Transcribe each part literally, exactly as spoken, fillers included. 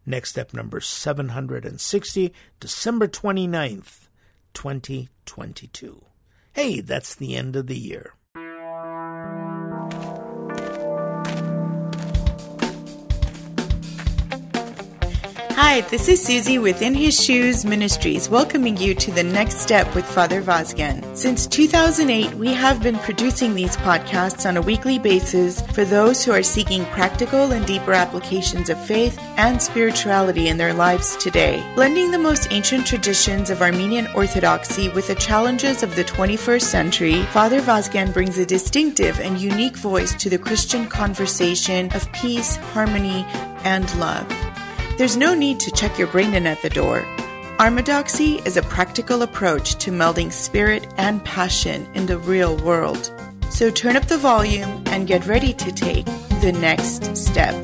Next Step number seven hundred sixty, December twenty-ninth, twenty twenty-two. Hey, that's the end of the year. Hi, this is Susie with In His Shoes Ministries, welcoming you to the Next Step with Father Vazgen. Since two thousand eight, we have been producing these podcasts on a weekly basis for those who are seeking practical and deeper applications of faith and spirituality in their lives today. Blending the most ancient traditions of Armenian Orthodoxy with the challenges of the twenty-first century, Father Vazgen brings a distinctive and unique voice to the Christian conversation of peace, harmony, and love. There's no need to check your brain in at the door. Armadoxy is a practical approach to melding spirit and passion in the real world. So turn up the volume and get ready to take the next step.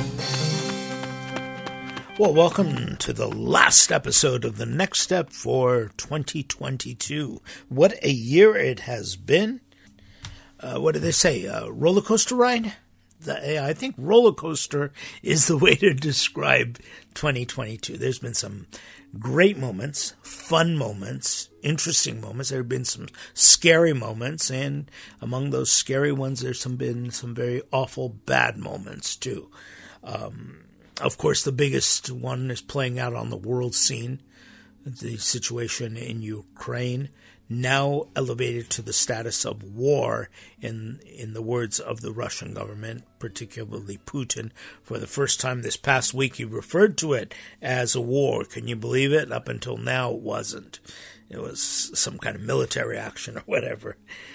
Well, welcome to the last episode of the Next Step for twenty twenty-two. What a year it has been. Uh, what do they say? A roller coaster ride? The, I think roller coaster is the way to describe twenty twenty-two. There's been some great moments, fun moments, interesting moments. There have been some scary moments, and among those scary ones, there's some been some very awful bad moments too. Um, of course, the biggest one is playing out on the world scene, the situation in Ukraine, now elevated to the status of war, in in the words of the Russian government, particularly Putin. For the first time this past week, he referred to it as a war. Can you believe it? Up until now, it wasn't. It was some kind of military action or whatever.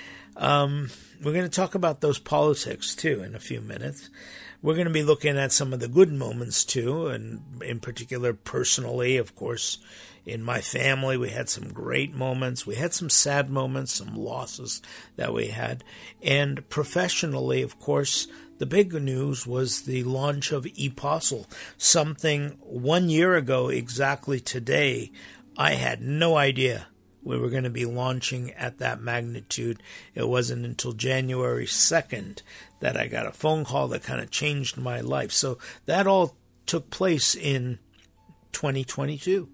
Um, we're going to talk about those politics, too, in a few minutes. We're going to be looking at some of the good moments, too, and in particular, personally, of course, in my family, we had some great moments. We had some sad moments, some losses that we had. And professionally, of course, the big news was the launch of ePostle, something one year ago exactly today, I had no idea we were going to be launching at that magnitude. It wasn't until January second that I got a phone call that kind of changed my life. So that all took place in twenty twenty-two.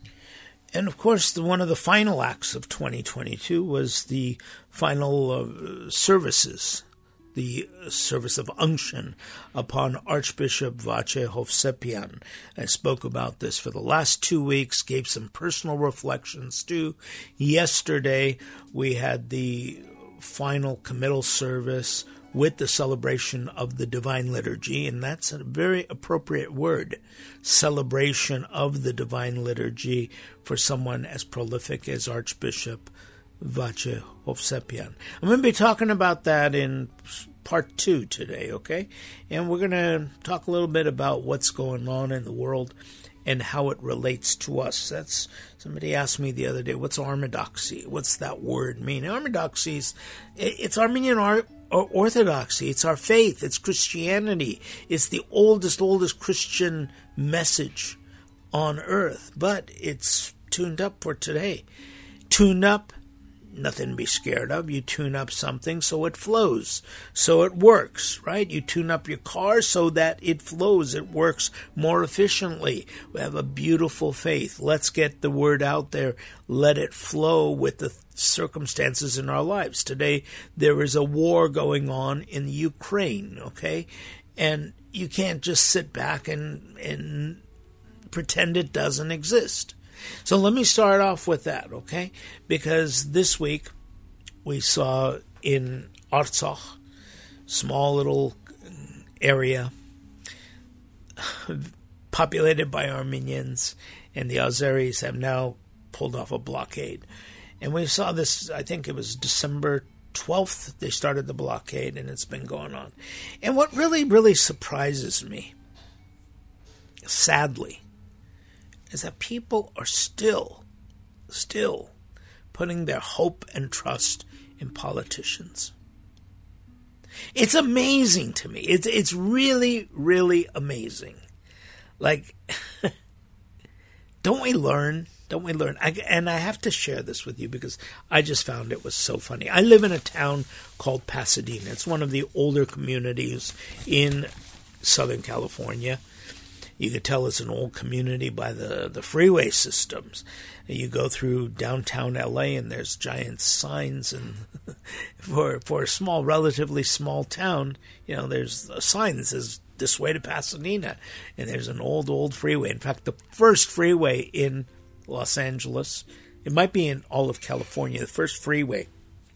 And, of course, the, one of the final acts of twenty twenty-two was the final uh, services, the service of unction upon Archbishop Vache Hovsepian. I spoke about this for the last two weeks, gave some personal reflections, too. Yesterday, we had the final committal service with the celebration of the Divine Liturgy, and that's a very appropriate word, celebration of the Divine Liturgy for someone as prolific as Archbishop Vache Hovsepian. I'm going to be talking about that in part two today, okay? And we're going to talk a little bit about what's going on in the world and how it relates to us. That's somebody asked me the other day, what's Armadoxy? What's that word mean? Armadoxy is, it's Armenian art. Orthodoxy, it's our faith, it's Christianity, it's the oldest, oldest Christian message on earth, but it's tuned up for today. Tuned up, nothing to be scared of. You tune up something so it flows, so it works, right? You tune up your car so that it flows, it works more efficiently. We have a beautiful faith. Let's get the word out there. Let it flow with the circumstances in our lives. Today, there is a war going on in Ukraine, okay? And you can't just sit back and, and pretend it doesn't exist. So let me start off with that, okay? Because this week we saw in Artsakh, small little area populated by Armenians, and the Azeris have now pulled off a blockade. And we saw this, I think it was December twelfth, they started the blockade, and it's been going on. And what really, really surprises me, sadly, is that people are still, still putting their hope and trust in politicians. It's amazing to me. It's it's really, really amazing. Like, don't we learn? Don't we learn? I, and I have to share this with you because I just found it was so funny. I live in a town called Pasadena. It's one of the older communities in Southern California. You could tell it's an old community by the, the freeway systems. You go through downtown L A and there's giant signs, and for for a small, relatively small town, you know, there's a sign that says this way to Pasadena, and there's an old, old freeway. In fact, the first freeway in Los Angeles, it might be in all of California, the first freeway,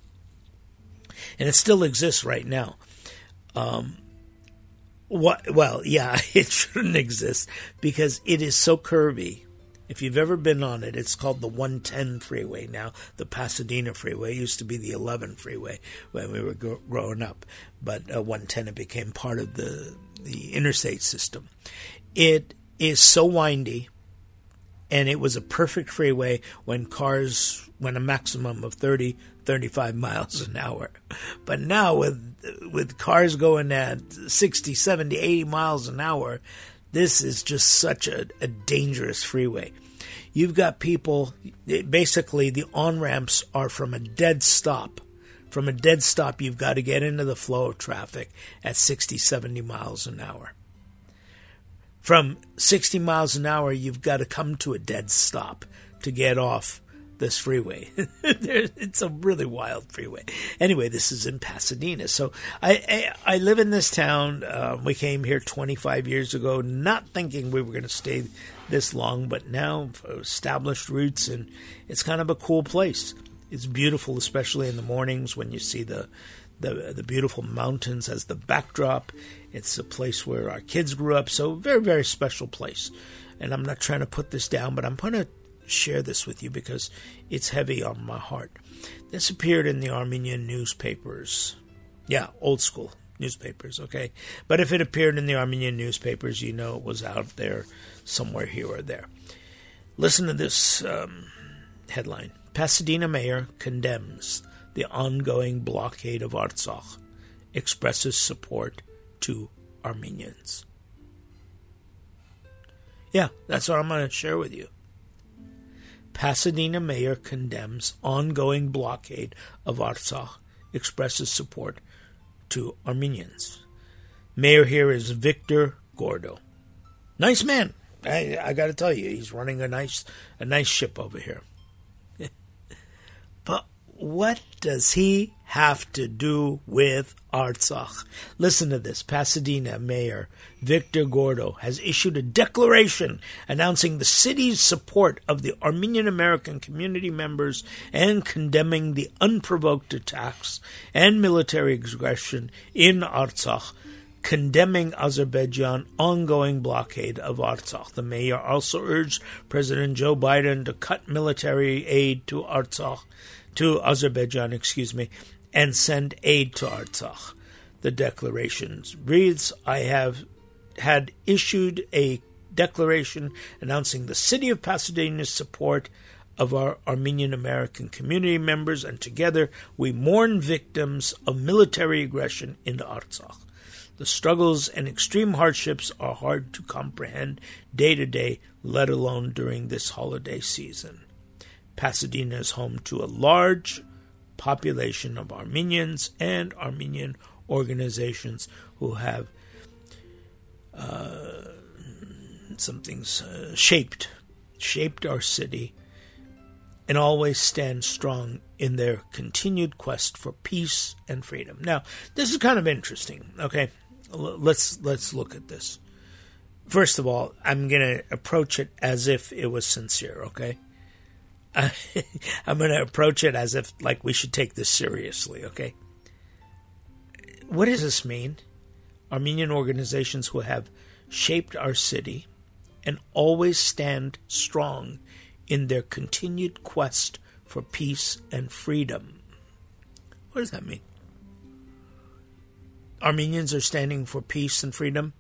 and it still exists right now. Um, what? Well, yeah, it shouldn't exist because it is so curvy. If you've ever been on it, it's called the one ten freeway now, the Pasadena freeway. It used to be the eleven freeway when we were gr- growing up, but uh, one ten, it became part of the, the interstate system. It is so windy, and it was a perfect freeway when cars went a maximum of thirty, thirty-five miles an hour. But now with with cars going at sixty, seventy, eighty miles an hour, this is just such a, a dangerous freeway. You've got people, basically the on-ramps are from a dead stop. From a dead stop, you've got to get into the flow of traffic at sixty, seventy miles an hour. From sixty miles an hour, you've got to come to a dead stop to get off this freeway. It's a really wild freeway. Anyway, this is in Pasadena. So I I, I live in this town. Um, we came here twenty-five years ago, not thinking we were going to stay this long, but now established roots, and it's kind of a cool place. It's beautiful, especially in the mornings when you see the the, the beautiful mountains as the backdrop. It's a place where our kids grew up, so very, very special place. And I'm not trying to put this down, but I'm going to share this with you because it's heavy on my heart. This appeared in the Armenian newspapers. Yeah, old school newspapers, okay? But if it appeared in the Armenian newspapers, you know it was out there somewhere here or there. Listen to this um, headline. Pasadena mayor condemns the ongoing blockade of Artsakh, expresses support to Armenians. Yeah, that's what I'm going to share with you. Pasadena mayor condemns ongoing blockade of Artsakh, expresses support to Armenians. Mayor here is Victor Gordo. Nice man. I, I got to tell you, he's running a nice a nice ship over here. But what does he have to do with Artsakh? Listen to this. Pasadena Mayor Victor Gordo has issued a declaration announcing the city's support of the Armenian American community members and condemning the unprovoked attacks and military aggression in Artsakh, condemning Azerbaijan's ongoing blockade of Artsakh. The mayor also urged President Joe Biden to cut military aid to Artsakh, to Azerbaijan, excuse me, and send aid to Artsakh. The declaration reads, I have had issued a declaration announcing the city of Pasadena's support of our Armenian American community members, and together we mourn victims of military aggression into Artsakh. The struggles and extreme hardships are hard to comprehend day to day, let alone during this holiday season. Pasadena is home to a large population of Armenians and Armenian organizations who have uh, something's uh, shaped, shaped our city and always stand strong in their continued quest for peace and freedom. Now, this is kind of interesting, okay? Let's let's look at this. First of all, I'm going to approach it as if it was sincere, okay? I'm going to approach it as if, like, we should take this seriously, okay? What does this mean? Armenian organizations who have shaped our city and always stand strong in their continued quest for peace and freedom. What does that mean? Armenians are standing for peace and freedom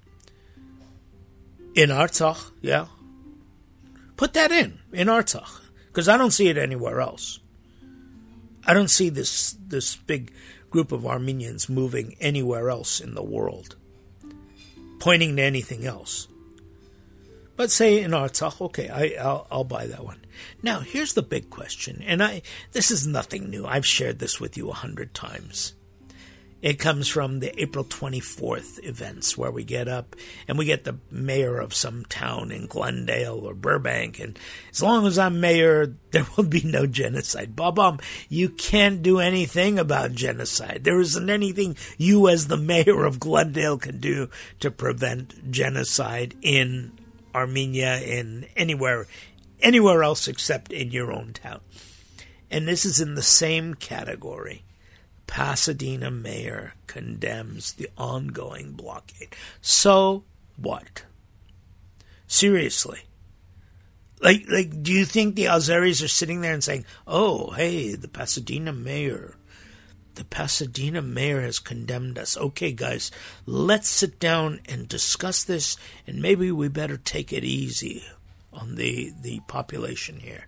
in Artsakh, yeah. Put that in, in Artsakh. Because I don't see it anywhere else. I don't see this this big group of Armenians moving anywhere else in the world, pointing to anything else. But say in Artsakh, okay, I, I'll, I'll buy that one. Now, here's the big question, and I this is nothing new. I've shared this with you a hundred times. It comes from the April twenty-fourth events where we get up and we get the mayor of some town in Glendale or Burbank. And as long as I'm mayor, there will be no genocide. Bob-omb, you can't do anything about genocide. There isn't anything you as the mayor of Glendale can do to prevent genocide in Armenia, in anywhere, anywhere else except in your own town. And this is in the same category. Pasadena mayor condemns the ongoing blockade. So what? Seriously. Like, like, do you think the Azeris are sitting there and saying, oh, hey, the Pasadena mayor, the Pasadena mayor has condemned us. Okay, guys, let's sit down and discuss this, and maybe we better take it easy on the, the population here.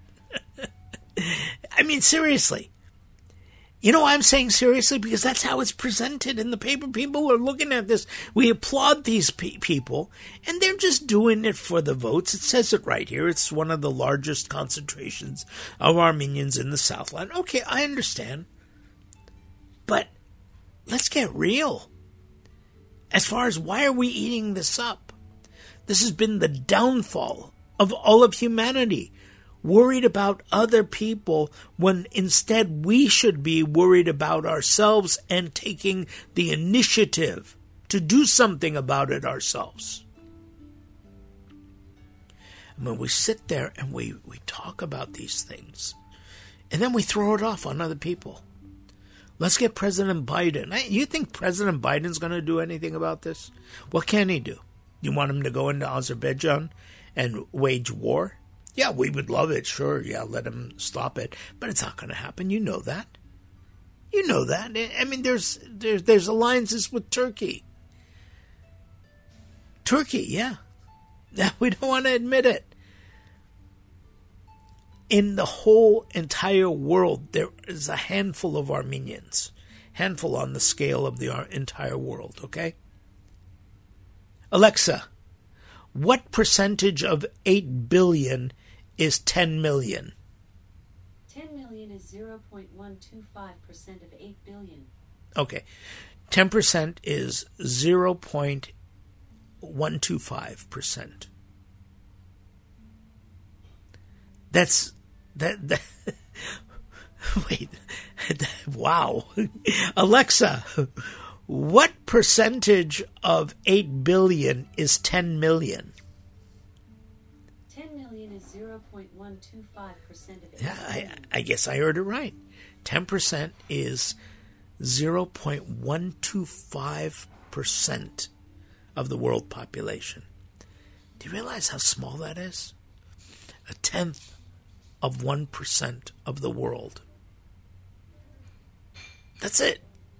I mean, seriously. You know why I'm saying seriously? Because that's how it's presented in the paper. People are looking at this. We applaud these pe- people, and they're just doing it for the votes. It says it right here. It's one of the largest concentrations of Armenians in the Southland. Okay, I understand. But let's get real. As far as why are we eating this up? This has been the downfall of all of humanity. Worried about other people when instead we should be worried about ourselves and taking the initiative to do something about it ourselves. I mean, we sit there and we, we talk about these things, and then we throw it off on other people. Let's get President Biden. You think President Biden's going to do anything about this? What can he do? You want him to go into Azerbaijan and wage war? Yeah, we would love it, sure. Yeah, let him stop it. But it's not going to happen. You know that. You know that. I mean, there's there's, there's alliances with Turkey. Turkey, yeah. We don't want to admit it. In the whole entire world, there is a handful of Armenians. Handful on the scale of the entire world, okay? Alexa, what percentage of eight billion is ten million? ten million is zero point one two five percent of eight billion. Okay. ten percent is zero point one two five percent. That's that, that wait. Wow. Alexa, what percentage of eight billion is ten million? ten million is zero point one two five percent of eight yeah, billion. I, I guess I heard it right. ten percent is zero point one two five percent of the world population. Do you realize how small that is? A tenth of one percent of the world. That's it.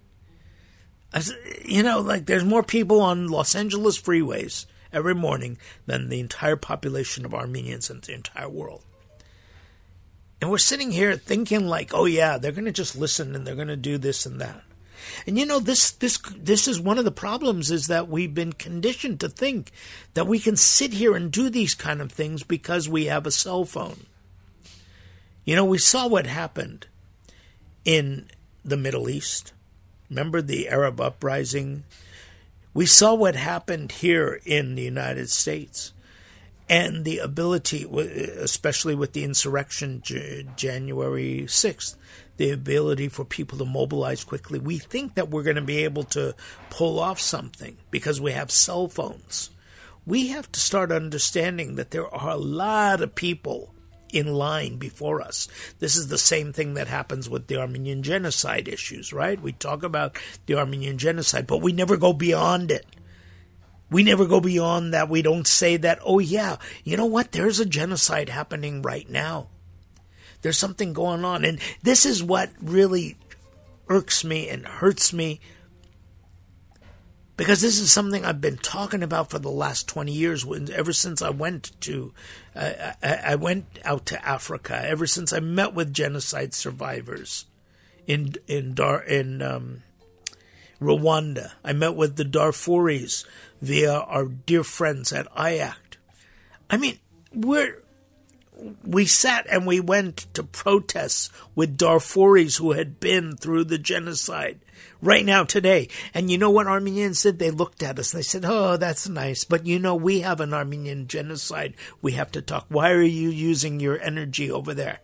You know, like there's more people on Los Angeles freeways every morning than the entire population of Armenians in the entire world. And we're sitting here thinking like, oh yeah, they're going to just listen and they're going to do this and that. And you know, this this this is one of the problems, is that we've been conditioned to think that we can sit here and do these kind of things because we have a cell phone. You know, we saw what happened in the Middle East. Remember the Arab uprising? We saw what happened here in the United States. And the ability, especially with the insurrection January sixth, the ability for people to mobilize quickly. We think that we're going to be able to pull off something because we have cell phones. We have to start understanding that there are a lot of people in line before us. This is the same thing that happens with the Armenian genocide issues, right? We talk about the Armenian genocide, but we never go beyond it. We never go beyond that. We don't say that, oh yeah, you know what? There's a genocide happening right now. There's something going on. And this is what really irks me and hurts me, because this is something I've been talking about for the last twenty years, ever since I went to, uh, I, I went out to Africa, ever since I met with genocide survivors in in Dar in um, Rwanda. I met with the Darfuris via our dear friends at I A C T. I mean, we're we sat and we went to protests with Darfuris who had been through the genocide. right now, today. And you know what Armenians did? They looked at us and they said, oh, that's nice. But you know, we have an Armenian genocide. We have to talk. Why are you using your energy over there?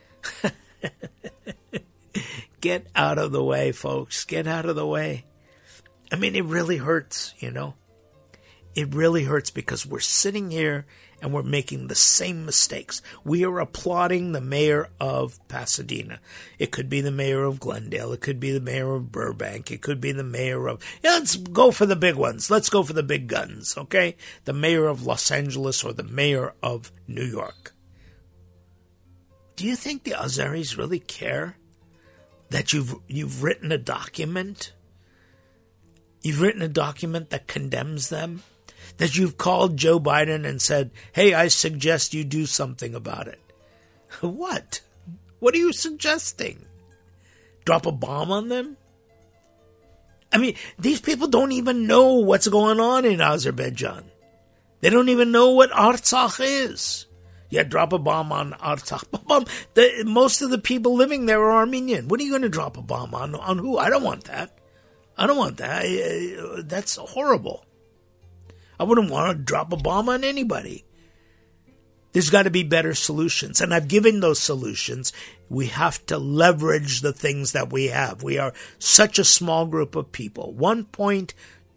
Get out of the way, folks. Get out of the way. I mean, it really hurts, you know. It really hurts because we're sitting here and we're making the same mistakes. We are applauding the mayor of Pasadena. It could be the mayor of Glendale. It could be the mayor of Burbank. It could be the mayor of... Yeah, let's go for the big ones. Let's go for the big guns, okay? The mayor of Los Angeles or the mayor of New York. Do you think the Azeris really care that you've you've written a document? You've written a document that condemns them? That you've called Joe Biden and said, hey, I suggest you do something about it. What? What are you suggesting? Drop a bomb on them? I mean, these people don't even know what's going on in Azerbaijan. They don't even know what Artsakh is. Yeah, drop a bomb on Artsakh. Bomb. The, most of the people living there are Armenian. What are you going to drop a bomb on? On who? I don't want that. I don't want that. I, that's horrible. I wouldn't want to drop a bomb on anybody. There's got to be better solutions. And I've given those solutions. We have to leverage the things that we have. We are such a small group of people. one point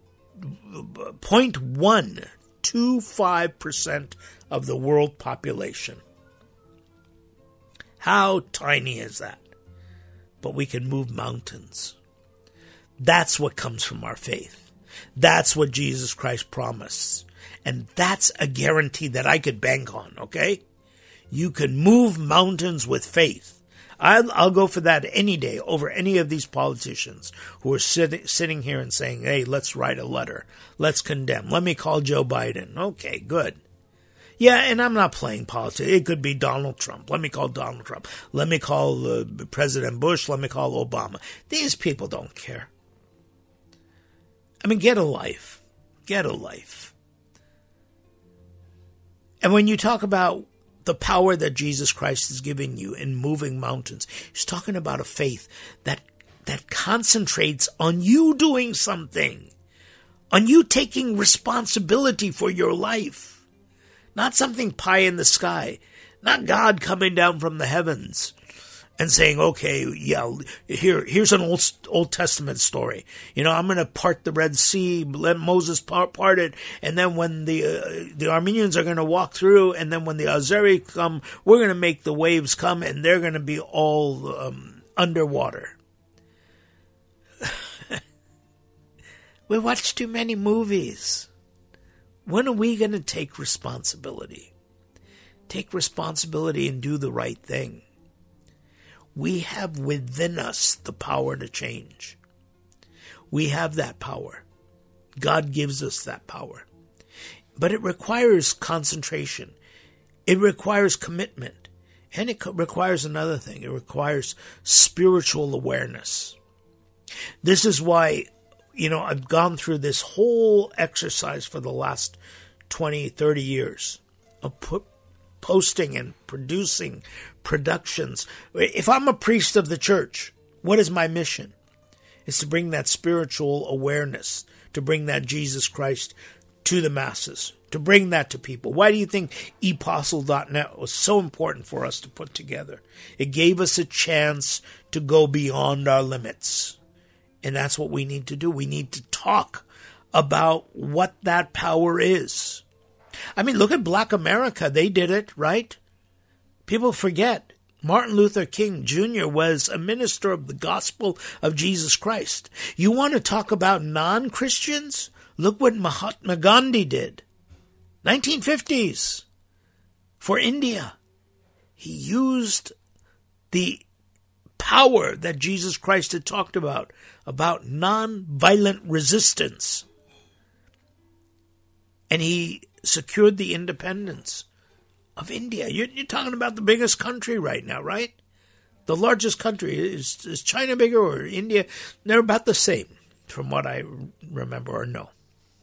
one two five percent of the world population. How tiny is that? But we can move mountains. That's what comes from our faith. That's what Jesus Christ promised. And that's a guarantee that I could bank on, okay? You can move mountains with faith. I'll, I'll go for that any day over any of these politicians who are sit, sitting here and saying, hey, let's write a letter. Let's condemn. Let me call Joe Biden. Okay, good. Yeah, and I'm not playing politics. It could be Donald Trump. Let me call Donald Trump. Let me call uh, President Bush. Let me call Obama. These people don't care. I mean, get a life. Get a life. And when you talk about the power that Jesus Christ is giving you in moving mountains, he's talking about a faith that that concentrates on you doing something, on you taking responsibility for your life. Not something pie in the sky. Not God coming down from the heavens and saying, okay, yeah, here, here's an old Old Testament story. You know, I'm going to part the Red Sea, let Moses part, part it, and then when the uh, the Armenians are going to walk through, and then when the Azeri come, we're going to make the waves come, and they're going to be all um, underwater. We watch too many movies. When are we going to take responsibility? Take responsibility and do the right thing. We have within us the power to change. We have that power. God gives us that power. But it requires concentration. It requires commitment. And it requires another thing. It requires spiritual awareness. This is why, you know, I've gone through this whole exercise for the last twenty, thirty years of put, posting and producing productions. If I'm a priest of the church, what is my mission? It's to bring that spiritual awareness, to bring that Jesus Christ to the masses, to bring that to people. Why do you think e postle dot net was so important for us to put together? It gave us a chance to go beyond our limits. And that's what we need to do. We need to talk about what that power is. I mean, look at Black America. They did it, right? People forget. Martin Luther King Junior was a minister of the gospel of Jesus Christ. You want to talk about non-Christians? Look what Mahatma Gandhi did. nineteen fifties. For India. He used the power that Jesus Christ had talked about, about non-violent resistance. And he secured the independence of India. You're, you're talking about the biggest country right now, right? The largest country. Is, is China bigger or India? They're about the same, from what I remember or know.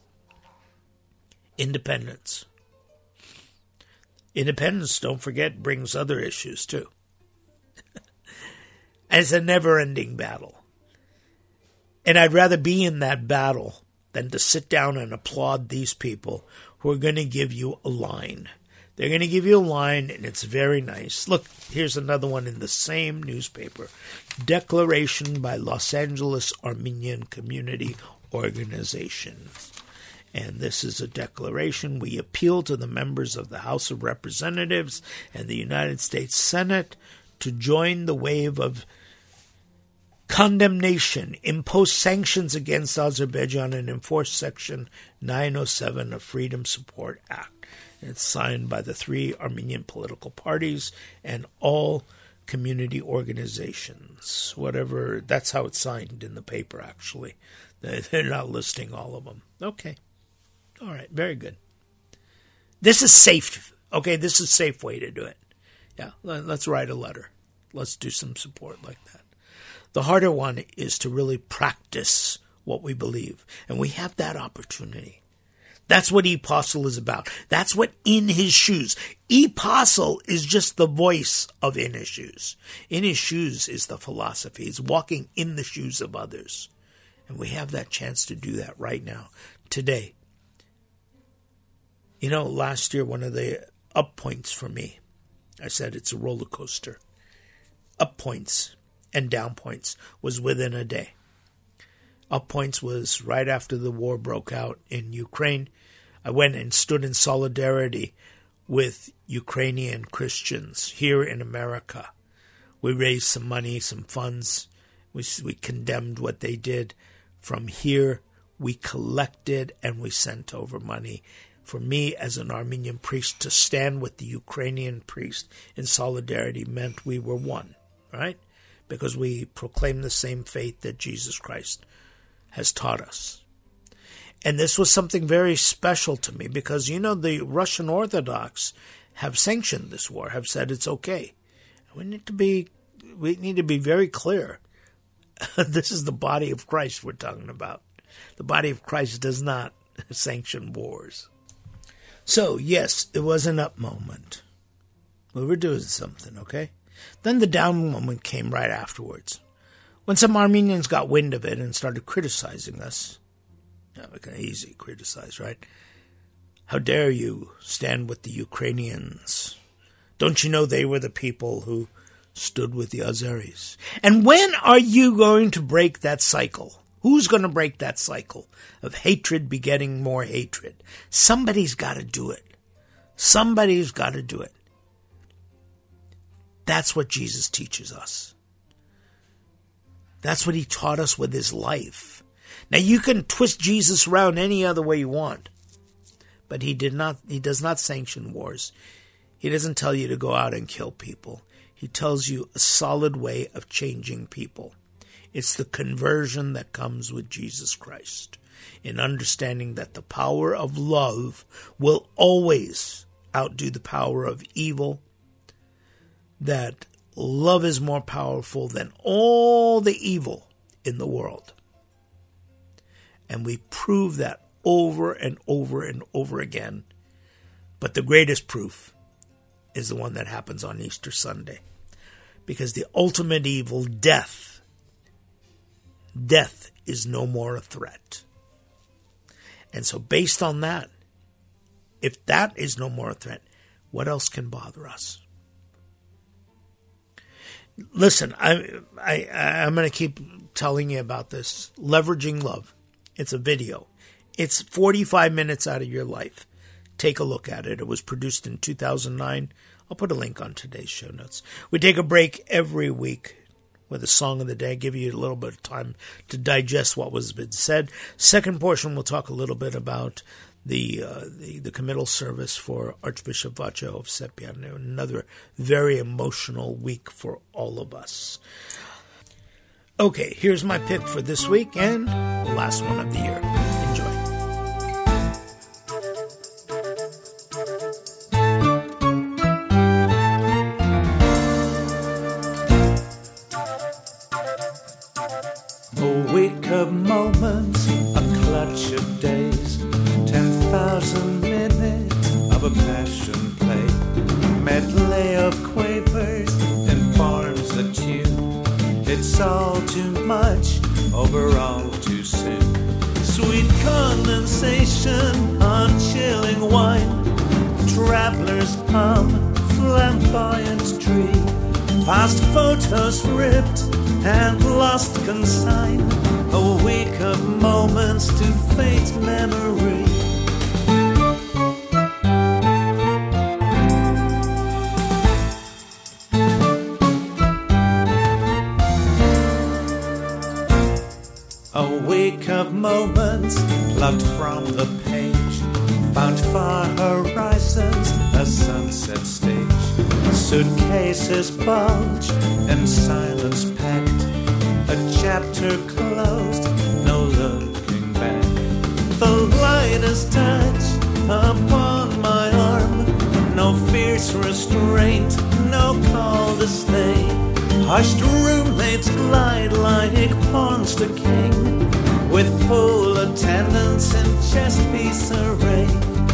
Independence. Independence, don't forget, brings other issues too. And it's a never-ending battle. And I'd rather be in that battle than to sit down and applaud these people who are going to give you a line. They're going to give you a line, and it's very nice. Look, here's another one in the same newspaper. Declaration by Los Angeles Armenian Community Organization. And this is a declaration. We appeal to the members of the House of Representatives and the United States Senate to join the wave of condemnation, impose sanctions against Azerbaijan, and enforce Section nine oh seven of Freedom Support Act. It's signed by the three Armenian political parties and all community organizations. Whatever, that's how it's signed in the paper, actually. They're not listing all of them. Okay. All right, very good. This is safe. Okay, this is a safe way to do it. Yeah, let's write a letter. Let's do some support like that. The harder one is to really practice what we believe, and we have that opportunity. That's what E-Apostle is about. That's what In His Shoes. E-Apostle is just the voice of In His Shoes. In His Shoes is the philosophy. It's walking in the shoes of others. And we have that chance to do that right now, today. You know, last year, one of the up points for me, I said it's a roller coaster. Up points and down points was within a day. Up points was right after the war broke out in Ukraine. I went and stood in solidarity with Ukrainian Christians here in America. We raised some money, some funds. We, we condemned what they did. From here, we collected and we sent over money. For me, as an Armenian priest, to stand with the Ukrainian priest in solidarity meant we were one, right? Because we proclaim the same faith that Jesus Christ has taught us. And this was something very special to me because, you know, the Russian Orthodox have sanctioned this war, have said it's okay. We need to be, we need to be very clear. This is the body of Christ we're talking about. The body of Christ does not sanction wars. So, yes, it was an up moment. We were doing something, okay? Then the down moment came right afterwards. When some Armenians got wind of it and started criticizing us. Yeah, we can easily criticize, right? How dare you stand with the Ukrainians? Don't you know they were the people who stood with the Azeris? And when are you going to break that cycle? Who's going to break that cycle of hatred begetting more hatred? Somebody's got to do it. Somebody's got to do it. That's what Jesus teaches us. That's what he taught us with his life. Now you can twist Jesus around any other way you want, but he did not. He does not sanction wars. He doesn't tell you to go out and kill people. He tells you a solid way of changing people. It's the conversion that comes with Jesus Christ, in understanding that the power of love will always outdo the power of evil, that love is more powerful than all the evil in the world. And we prove that over and over and over again. But the greatest proof is the one that happens on Easter Sunday. Because the ultimate evil, death, death is no more a threat. And so based on that, if that is no more a threat, what else can bother us? Listen, I, I, I'm going to keep telling you about this. Leveraging Love. It's a video. It's forty-five minutes out of your life. Take a look at it. It was produced in two thousand nine. I'll put a link on today's show notes. We take a break every week with a song of the day, give you a little bit of time to digest what was been said. Second portion, we'll talk a little bit about the uh, the, the committal service for Archbishop Vacho of Sepian. Another very emotional week for all of us. Okay, here's my pick for this week and the last one of the year. Enjoy. A week of moments, a clutch of days, ten thousand minutes of a passion play, medley of quavers informs the tune. It's all too much, over all too soon. Sweet condensation on chilling wine, traveler's palm, flamboyant tree, past photos ripped and lost consign, a week of moments to fade memory. A week of moments plucked from the page, found far horizons, a sunset stage. Suitcases bulge and silence packed, a chapter closed, no looking back. The lightest touch upon my arm, no fierce restraint, no call to stay. Hushed roommates glide like pawns to king, with full attendance and chess piece array.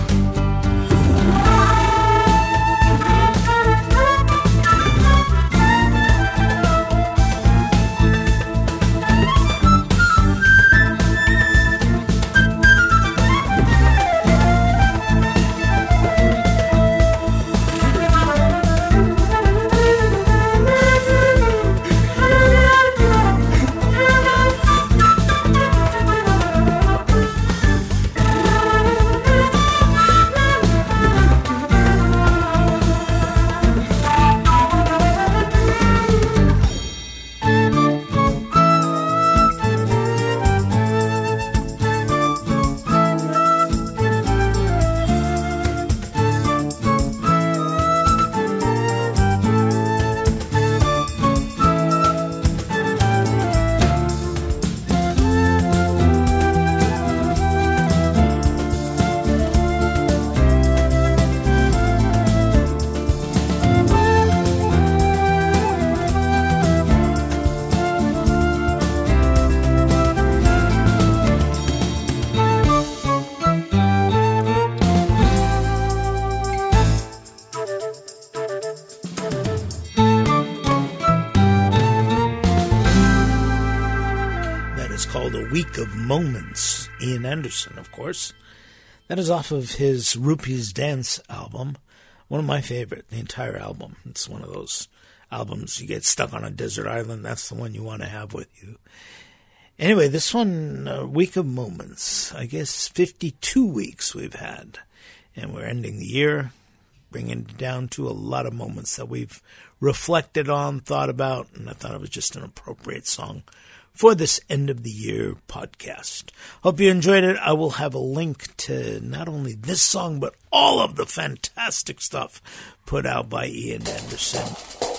Week of Moments, Ian Anderson, of course. That is off of his Rupees Dance album, one of my favorite, the entire album. It's one of those albums you get stuck on a desert island, that's the one you want to have with you. Anyway, this one, uh, Week of Moments, I guess fifty-two weeks we've had, and we're ending the year, bringing it down to a lot of moments that we've reflected on, thought about, and I thought it was just an appropriate song for this end of the year podcast. Hope you enjoyed it. I will have a link to not only this song, but all of the fantastic stuff put out by Ian Anderson.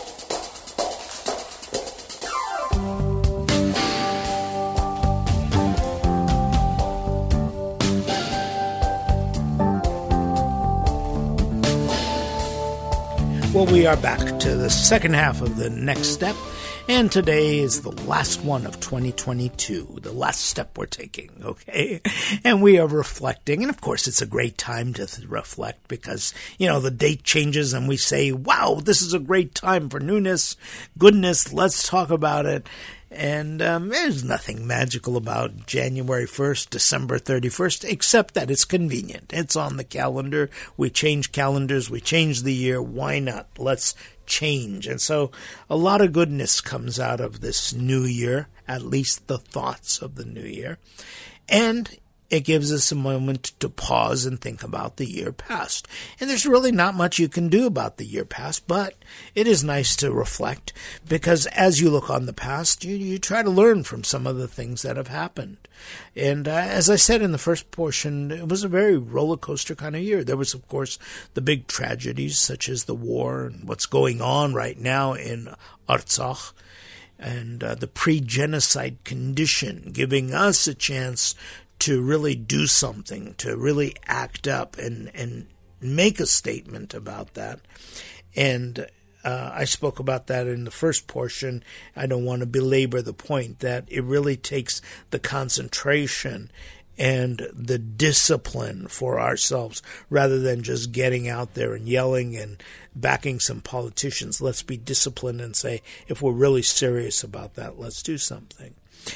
Well, we are back to the second half of the Next Step. And today is the last one of twenty twenty-two, the last step we're taking, okay? And we are reflecting, and of course it's a great time to th- reflect because, you know, the date changes and we say, wow, this is a great time for newness, goodness, let's talk about it. And um, there's nothing magical about January first, December thirty-first, except that it's convenient. It's on the calendar. We change calendars. We change the year. Why not? Let's change. And so a lot of goodness comes out of this new year, at least the thoughts of the new year. And it gives us a moment to pause and think about the year past. And there's really not much you can do about the year past, but it is nice to reflect because as you look on the past, you, you try to learn from some of the things that have happened. And uh, as I said in the first portion, it was a very roller coaster kind of year. There was, of course, the big tragedies such as the war and what's going on right now in Artsakh. And uh, the pre-genocide condition, giving us a chance to really do something, to really act up and, and make a statement about that. And uh, I spoke about that in the first portion. I don't want to belabor the point that it really takes the concentration and the discipline for ourselves rather than just getting out there and yelling and backing some politicians. Let's be disciplined and say, if we're really serious about that, let's do something.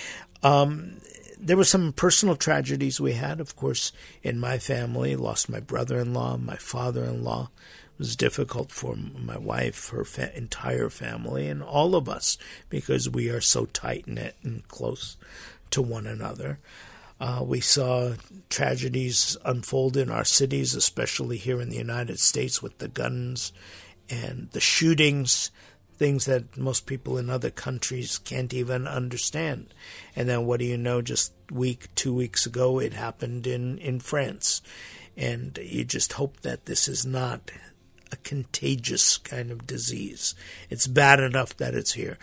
Um, there were some personal tragedies we had, of course, in my family. Lost my brother-in-law, my father-in-law. It was difficult for my wife, her fa- entire family, and all of us, because we are so tight-knit and close to one another. Uh, we saw tragedies unfold in our cities, especially here in the United States, with the guns and the shootings, things that most people in other countries can't even understand. And then what do you know, just week, two weeks ago, it happened in, in France. And you just hope that this is not a contagious kind of disease. It's bad enough that it's here.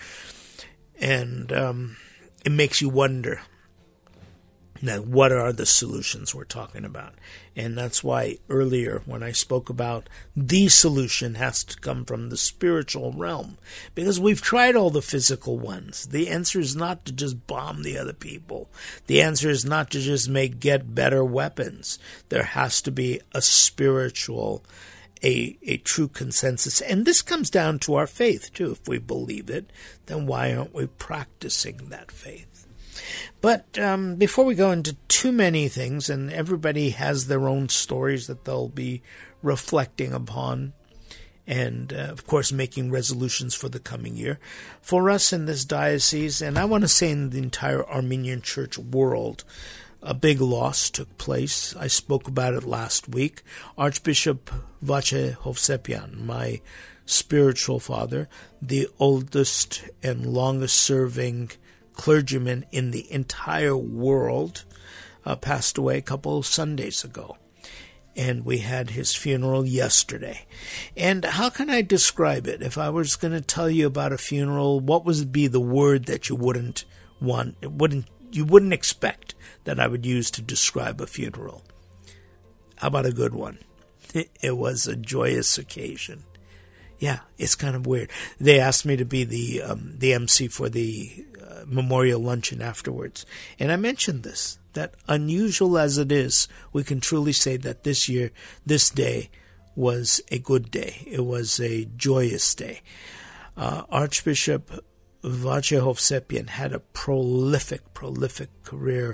And um, it makes you wonder, now, what are the solutions we're talking about? And that's why earlier when I spoke about the solution has to come from the spiritual realm, because we've tried all the physical ones. The answer is not to just bomb the other people. The answer is not to just make get better weapons. There has to be a spiritual, a, a true consensus. And this comes down to our faith, too. If we believe it, then why aren't we practicing that faith? But um, before we go into too many things, and everybody has their own stories that they'll be reflecting upon, and, uh, of course, making resolutions for the coming year. For us in this diocese, and I want to say in the entire Armenian Church world, a big loss took place. I spoke about it last week. Archbishop Vache Hovsepian, my spiritual father, the oldest and longest-serving clergyman in the entire world, uh, passed away a couple of Sundays ago. And we had his funeral yesterday. And how can I describe it? If I was going to tell you about a funeral, what would be the word that you wouldn't want, wouldn't you wouldn't expect that I would use to describe a funeral? How about a good one? It was a joyous occasion. Yeah, it's kind of weird. They asked me to be the um, the M C for the uh, memorial luncheon afterwards. And I mentioned this, that unusual as it is, we can truly say that this year, this day, was a good day. It was a joyous day. Uh, Archbishop Vache Hovsepian had a prolific, prolific career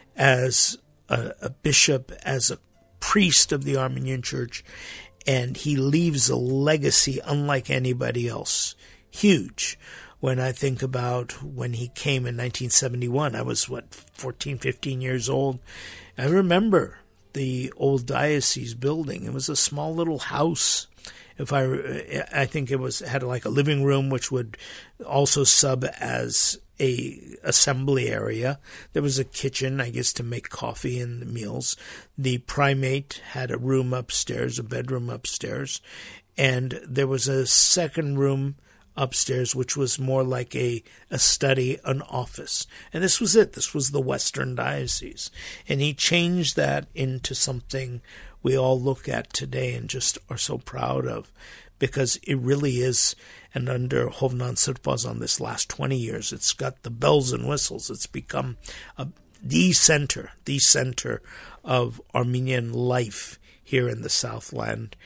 as a, a bishop, as a priest of the Armenian Church, and he leaves a legacy unlike anybody else. Huge. When I think about when he came in nineteen seventy-one, I was, what, fourteen, fifteen years old. I remember the old diocese building. It was a small little house. If I, I think it was had like a living room, which would also sub as a assembly area. There was a kitchen, I guess, to make coffee and meals. The primate had a room upstairs, a bedroom upstairs, and there was a second room upstairs, which was more like a, a study, an office. And this was it. This was the Western Diocese. And he changed that into something we all look at today and just are so proud of, because it really is. And under Hovnan Sirpazan this last twenty years, it's got the bells and whistles. It's become a, the center, the center of Armenian life here in the Southland.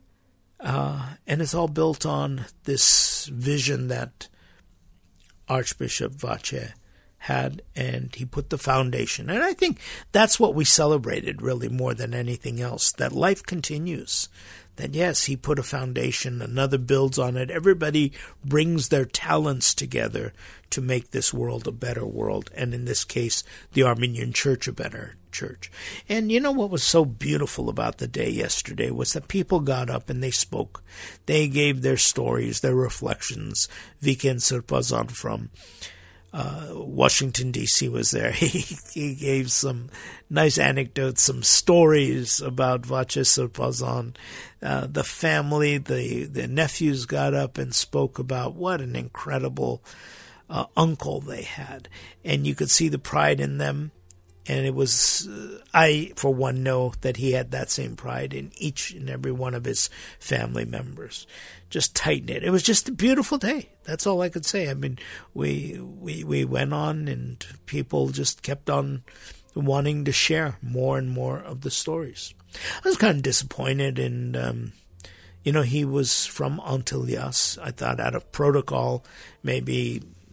Uh, and it's all built on this vision that Archbishop Vache had, and he put the foundation. And I think that's what we celebrated really more than anything else, that life continues. That yes, he put a foundation, another builds on it. Everybody brings their talents together to make this world a better world, and in this case, the Armenian Church a better church. And you know what was so beautiful about the day yesterday was that people got up and they spoke. They gave their stories, their reflections. Viken Sirpazan from Uh, Washington, D C was there. He, he gave some nice anecdotes, some stories about Vache Sirpazan. Uh, the family, the, the nephews got up and spoke about what an incredible uh, uncle they had. And you could see the pride in them. And it was, uh, I, for one, know that he had that same pride in each and every one of his family members. Just tight-knit. It was just a beautiful day. That's all I could say. I mean, we we we went on, and people just kept on wanting to share more and more of the stories. I was kind of disappointed, and, um, you know, he was from Antillas. I thought out of protocol, maybe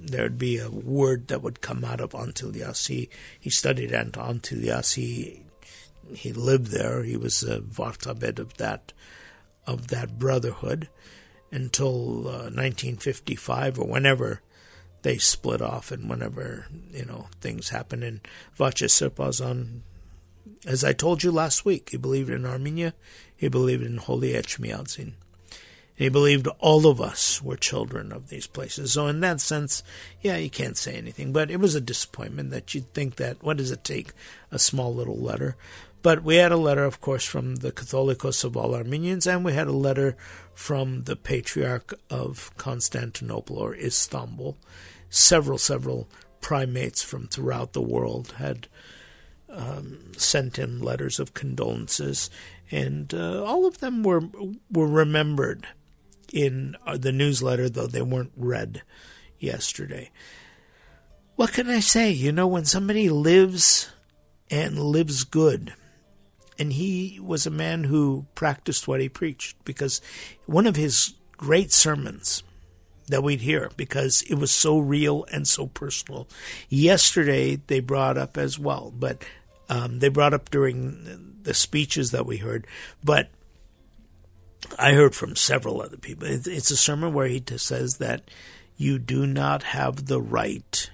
there'd be a word that would come out of Antilias. He, he studied at Antilias. He, he lived there. He was a Vartabed of that, of that brotherhood until uh, nineteen fifty-five or whenever they split off and whenever, you know, things happen. And Vache Sirpazan, as I told you last week, he believed in Armenia. He believed in Holy Echmiadzin. He believed all of us were children of these places. So in that sense, yeah, you can't say anything. But it was a disappointment that you'd think that, what does it take, a small little letter? But we had a letter, of course, from the Catholicos of all Armenians, and we had a letter from the Patriarch of Constantinople or Istanbul. Several, several primates from throughout the world had um, sent him letters of condolences, and uh, all of them were were remembered in the newsletter, though they weren't read yesterday. What can I say? You know, when somebody lives and lives good, and he was a man who practiced what he preached, because one of his great sermons that we'd hear, because it was so real and so personal. Yesterday they brought up as well, but um, they brought up during the speeches that we heard, but I heard from several other people. It's a sermon where he says that you do not have the right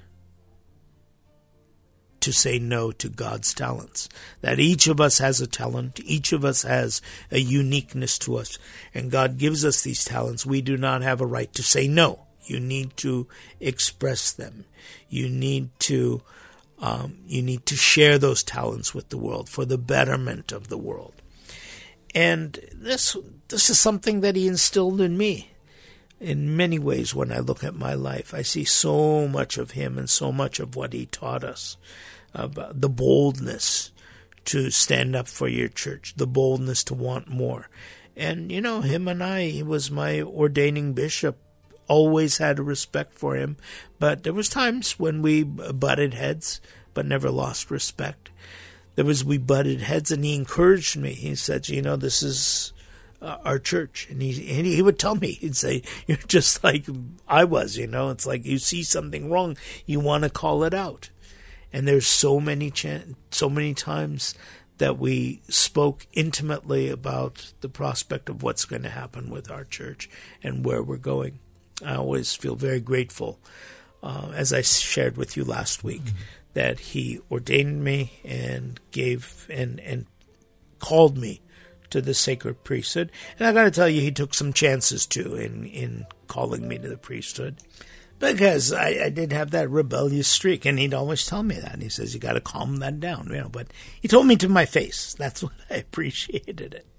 to say no to God's talents. That each of us has a talent. Each of us has a uniqueness to us. And God gives us these talents. We do not have a right to say no. You need to express them. You need to, um, you need to share those talents with the world for the betterment of the world. And this, this is something that he instilled in me. In many ways, when I look at my life, I see so much of him and so much of what he taught us. About the boldness to stand up for your church, the boldness to want more. And, you know, him and I, he was my ordaining bishop, always had a respect for him. But there was times when we butted heads, but never lost respect. There was, we butted heads, and he encouraged me. He said, you know, this is Uh, our church, and he and he would tell me, he'd say, you're just like I was, you know, it's like you see something wrong, you want to call it out. And there's so many ch- so many times that we spoke intimately about the prospect of what's going to happen with our church and where we're going. I always feel very grateful, uh, as I shared with you last week, mm-hmm. that he ordained me and gave and and called me to the sacred priesthood. And I got to tell you, he took some chances too in, in calling me to the priesthood, because I, I did have that rebellious streak, and he'd always tell me that. And he says, you got to calm that down, you know. But he told me to my face. That's what I appreciated it.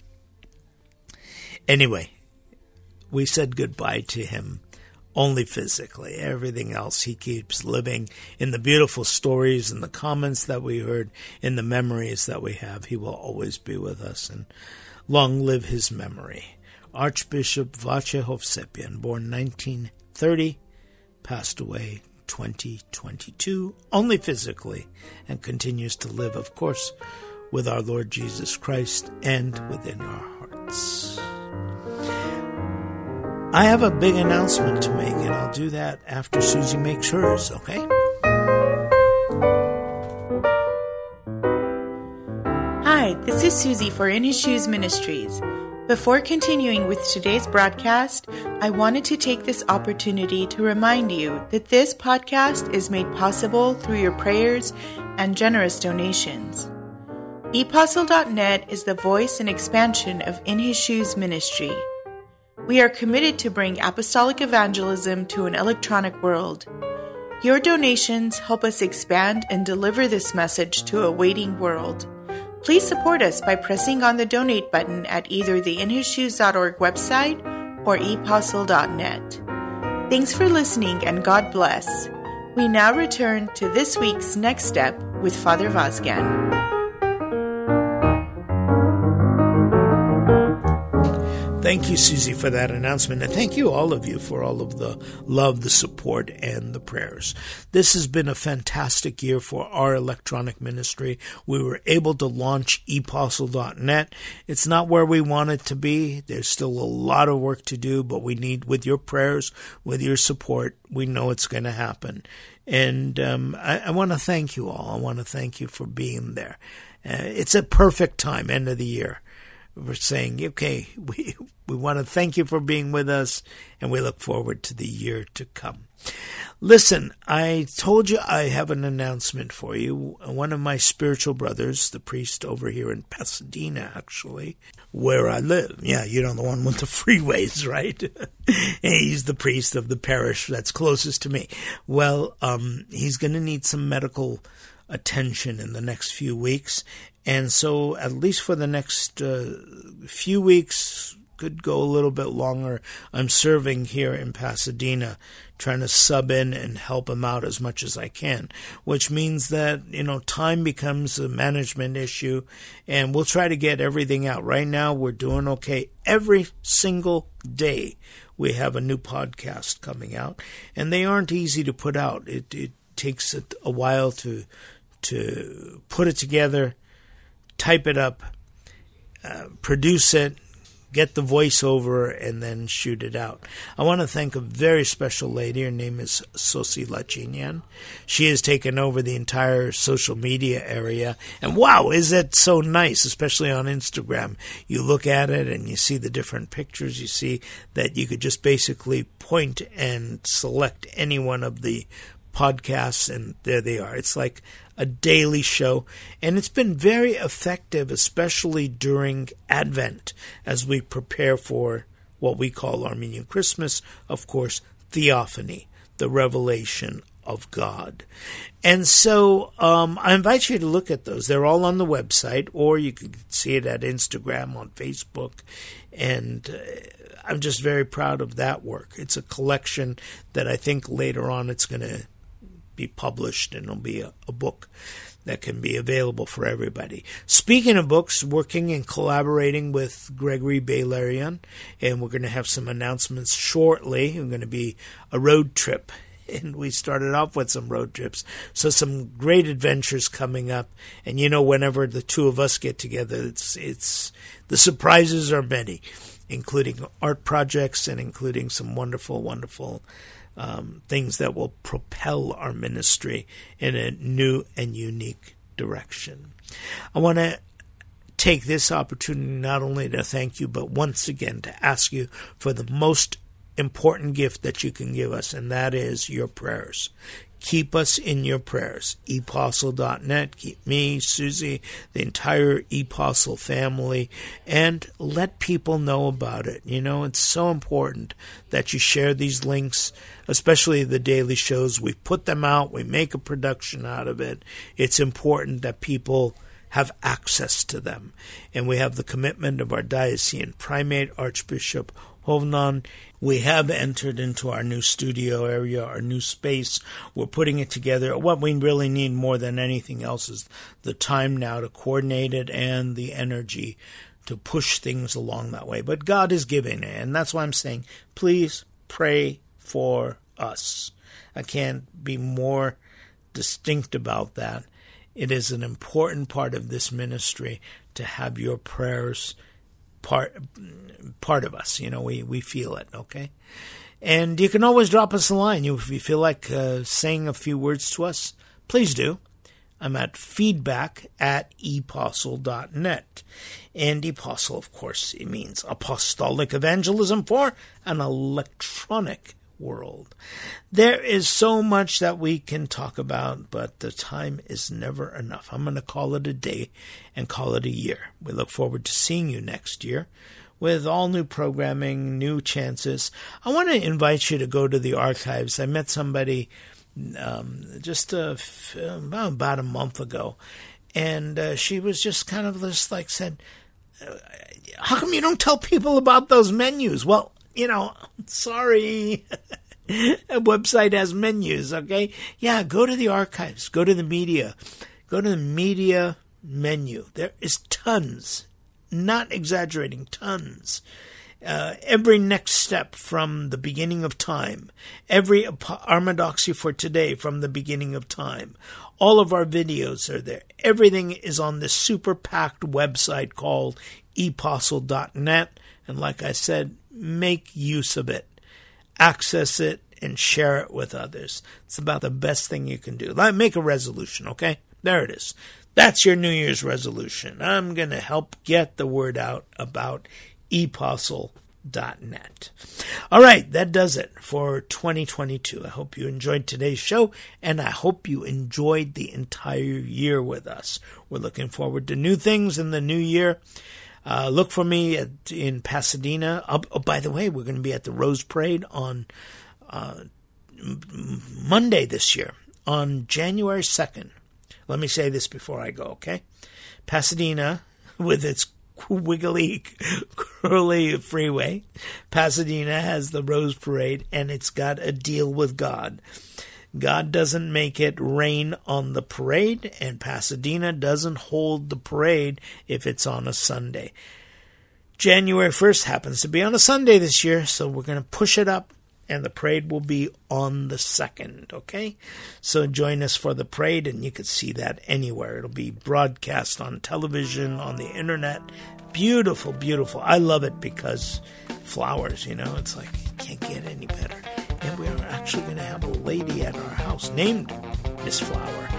Anyway, we said goodbye to him only physically. Everything else, he keeps living in the beautiful stories and the comments that we heard, in the memories that we have. He will always be with us, and long live his memory. Archbishop Vache Hovsepian, born nineteen thirty, passed away twenty twenty-two, only physically, and continues to live, of course, with our Lord Jesus Christ and within our hearts. I have a big announcement to make, and I'll do that after Susie makes hers, okay? Hi, this is Susie for In His Shoes Ministries. Before continuing with today's broadcast, I wanted to take this opportunity to remind you that this podcast is made possible through your prayers and generous donations. e postle dot net is the voice and expansion of In His Shoes Ministry. We are committed to bring apostolic evangelism to an electronic world. Your donations help us expand and deliver this message to a waiting world. Please support us by pressing on the donate button at either the in his shoes dot org website or e postle dot net. Thanks for listening, and God bless. We now return to this week's Next Step with Father Vazgen. Thank you, Susie, for that announcement. And thank you, all of you, for all of the love, the support, and the prayers. This has been a fantastic year for our electronic ministry. We were able to launch e postle dot net. It's not where we want it to be. There's still a lot of work to do, but we need, with your prayers, with your support, we know it's going to happen. And um, I, I want to thank you all. I want to thank you for being there. Uh, it's a perfect time, end of the year. We're saying, okay, we we want to thank you for being with us, and we look forward to the year to come. Listen, I told you I have an announcement for you. One of my spiritual brothers, the priest over here in Pasadena, actually, where I live. Yeah, you know, the one with the freeways, right? He's the priest of the parish that's closest to me. Well, um, he's going to need some medical attention in the next few weeks. And so at least for the next uh, few weeks, could go a little bit longer, I'm serving here in Pasadena, trying to sub in and help him out as much as I can, which means that, you know, time becomes a management issue, and we'll try to get everything out. Right now, we're doing okay. Every single day, we have a new podcast coming out, and they aren't easy to put out. It, it takes a, a while to to put it together, type it up, uh, produce it, get the voiceover, and then shoot it out. I want to thank a very special lady. Her name is Sosi Lachinian. She has taken over the entire social media area. And wow, is it so nice, especially on Instagram. You look at it and you see the different pictures. You see that you could just basically point and select any one of the podcasts, and there they are. It's like a daily show, and it's been very effective, especially during Advent, as we prepare for what we call Armenian Christmas, of course, Theophany, the revelation of God. And so um, I invite you to look at those. They're all on the website, or you can see it at Instagram, on Facebook, and uh, I'm just very proud of that work. It's a collection that I think later on it's going to be published, and it'll be a, a book that can be available for everybody. Speaking of books, working and collaborating with Gregory Bailarian, and we're going to have some announcements shortly. We're going to be a road trip, and we started off with some road trips, so some great adventures coming up. And you know, whenever the two of us get together, it's it's the surprises are many, including art projects and including some wonderful, wonderful Um, things that will propel our ministry in a new and unique direction. I want to take this opportunity not only to thank you, but once again to ask you for the most important gift that you can give us, and that is your prayers. Keep us in your prayers. e postle dot net. Keep me, Susie, the entire ePostle family, and let people know about it. You know, it's so important that you share these links, especially the daily shows. We put them out. We make a production out of it. It's important that people have access to them. And we have the commitment of our diocesan primate, Archbishop Hovnan. We have entered into our new studio area, our new space. We're putting it together. What we really need more than anything else is the time now to coordinate it and the energy to push things along that way. But God is giving it, and that's why I'm saying, please pray for us. I can't be more distinct about that. It is an important part of this ministry to have your prayers part part of us. You know, we, we feel it, okay? And you can always drop us a line. If you feel like uh, saying a few words to us, please do. I'm at feedback at e postle dot net. And ePostle, of course, it means apostolic evangelism for an electronic world. There is so much that we can talk about, but the time is never enough. I'm going to call it a day and call it a year. We look forward to seeing you next year with all new programming, new chances. I want to invite you to go to the archives. I met somebody um, just a, about a month ago, and uh, she was just kind of just like said, how come you don't tell people about those menus? Well, you know, sorry, a website has menus, okay? Yeah, go to the archives, go to the media, go to the media menu. There is tons, not exaggerating, tons. Uh, every next step from the beginning of time, every Armadoxy for today from the beginning of time. All of our videos are there. Everything is on this super packed website called e postle dot net. And like I said, make use of it. Access it and share it with others. It's about the best thing you can do. Like, make a resolution, okay? There it is. That's your New Year's resolution. I'm going to help get the word out about e postle dot net. All right, that does it for twenty twenty-two. I hope you enjoyed today's show, and I hope you enjoyed the entire year with us. We're looking forward to new things in the new year. Uh, look for me at, in Pasadena. Oh, oh, by the way, we're going to be at the Rose Parade on uh, m- Monday this year, on January second. Let me say this before I go, okay? Pasadena, with its wiggly, curly freeway. Pasadena has the Rose Parade, and it's got a deal with God. God doesn't make it rain on the parade, and Pasadena doesn't hold the parade if it's on a Sunday. January first happens to be on a Sunday this year, so we're going to push it up, and the parade will be on the second, okay? So join us for the parade, and you can see that anywhere. It'll be broadcast on television, on the internet. Beautiful, beautiful. I love it because flowers, you know, it's like, you can't get any better. And we are actually going to have a lady at our house named Miss Flower.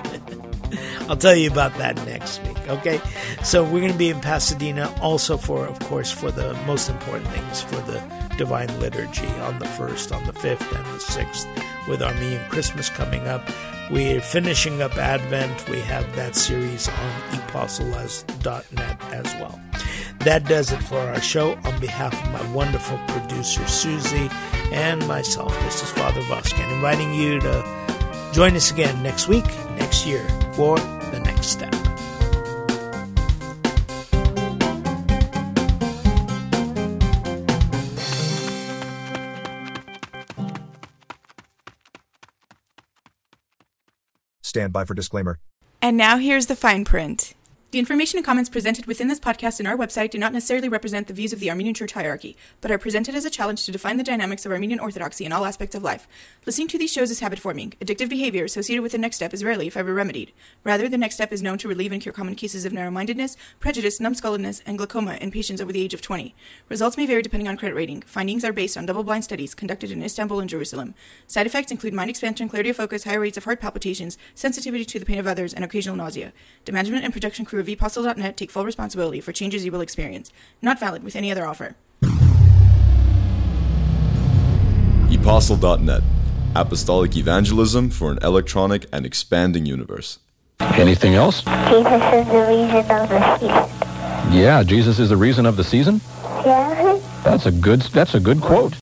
I'll tell you about that next week, okay? So we're going to be in Pasadena also for, of course, for the most important things, for the Divine Liturgy on the first, on the fifth, and the sixth, with Armenian Christmas coming up. We're finishing up Advent. We have that series on e postle dot net as well. That does it for our show. On behalf of my wonderful producer, Susie, and myself, this is Father Voskin, inviting you to join us again next week, next year, for the next step. Stand by for disclaimer. And now here's the fine print. The information and comments presented within this podcast and our website do not necessarily represent the views of the Armenian Church hierarchy, but are presented as a challenge to define the dynamics of Armenian Orthodoxy in all aspects of life. Listening to these shows is habit-forming. Addictive behavior associated with the Next Step is rarely, if ever, remedied. Rather, the Next Step is known to relieve and cure common cases of narrow-mindedness, prejudice, numbskulledness, and glaucoma in patients over the age of twenty. Results may vary depending on credit rating. Findings are based on double-blind studies conducted in Istanbul and Jerusalem. Side effects include mind expansion, clarity of focus, higher rates of heart palpitations, sensitivity to the pain of others, and occasional nausea. The management and production crew of e postle dot net take full responsibility for changes you will experience. Not valid with any other offer. e postle dot net. Apostolic evangelism for an electronic and expanding universe. Anything else? Jesus is the reason of the season. Yeah, Jesus is the reason of the season? Yeah. That's a good that's a good quote.